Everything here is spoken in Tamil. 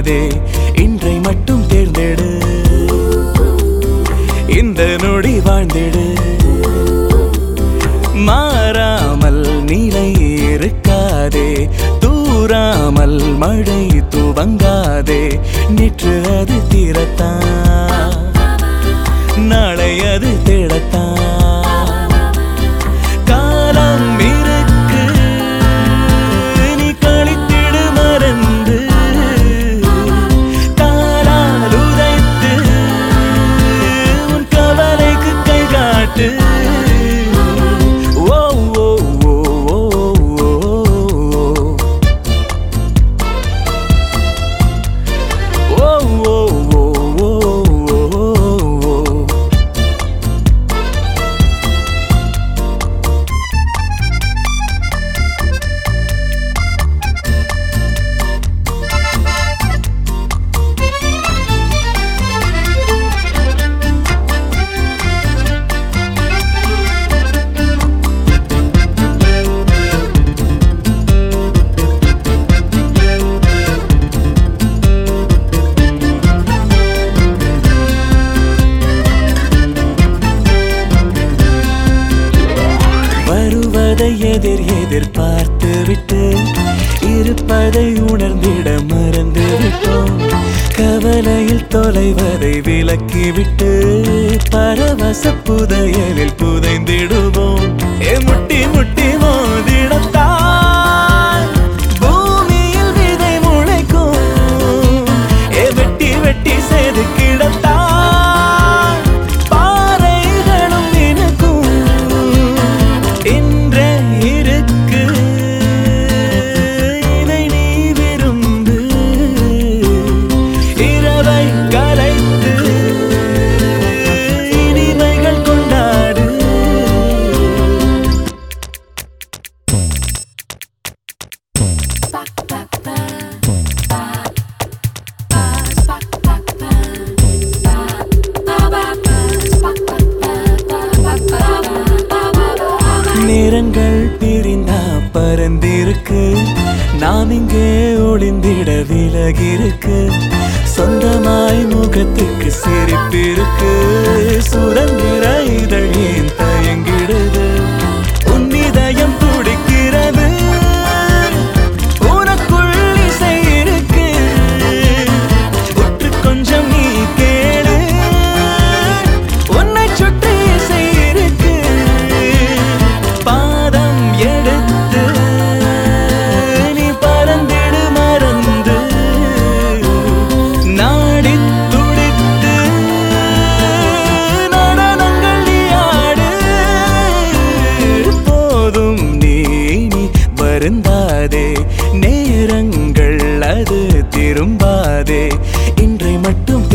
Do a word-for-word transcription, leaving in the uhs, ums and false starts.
வருந்தாதே இன்றை மட்டும் தேர்ந்தெடு இந்த நொடி வாழ்ந்திடு மாறாமல் நிலை இருக்காதே தூராமல் மழை துவங்காதே நேற்று அது தீரத்தான் நாளை அது தேடத்தான் காலம் இருக்கு நீ கழித்திடு மறந்து காலால் உதைத்து உன் கவலைக்கு கை காட்டு எதிர் எதிர் பார்த்து விட்டு இருப்பதை உணர்ந்திட மறந்து விட்டோம் கவலையில் தொலைவதை விலக்கிவிட்டு பரவச புதையலில் புதைந்திடுவோம் முட்டி முட்டி மோதிடத்தான் பூமியில் விதை முளைக்கும் வெட்டி வெட்டி செய்து கிடத்தான் பாறைகளும் நினைக்கும் இன்றே இருக்கு இதை நீ விரும்பு இரவை கலைத்து இனிமைகள் கொண்டாடு நேரங்கள் பிரிந்தா பறந்திருக்கு நாம் இங்கே ஒளிந்திட விலகிருக்கு சொந்தமாய் முகத்துக்கு சிரிப்பிருக்கு சுரந்திர இதழ் ஏன் தயங்கிடுது உன் இதயம் துடிக்கிறது உனக்குள் இசை இருக்கு உற்று கொஞ்சம் நீ கேளு உன்னை சுற்றி இசை இருக்கு பாதம் எடுத்து நீ பறந்திடு மறந்து நாடி துடித்து நடனங்கள் நீ ஆடு போதும் நீ வருந்தாதே நேரங்கள் அது திரும்பாதே இன்றை மட்டும்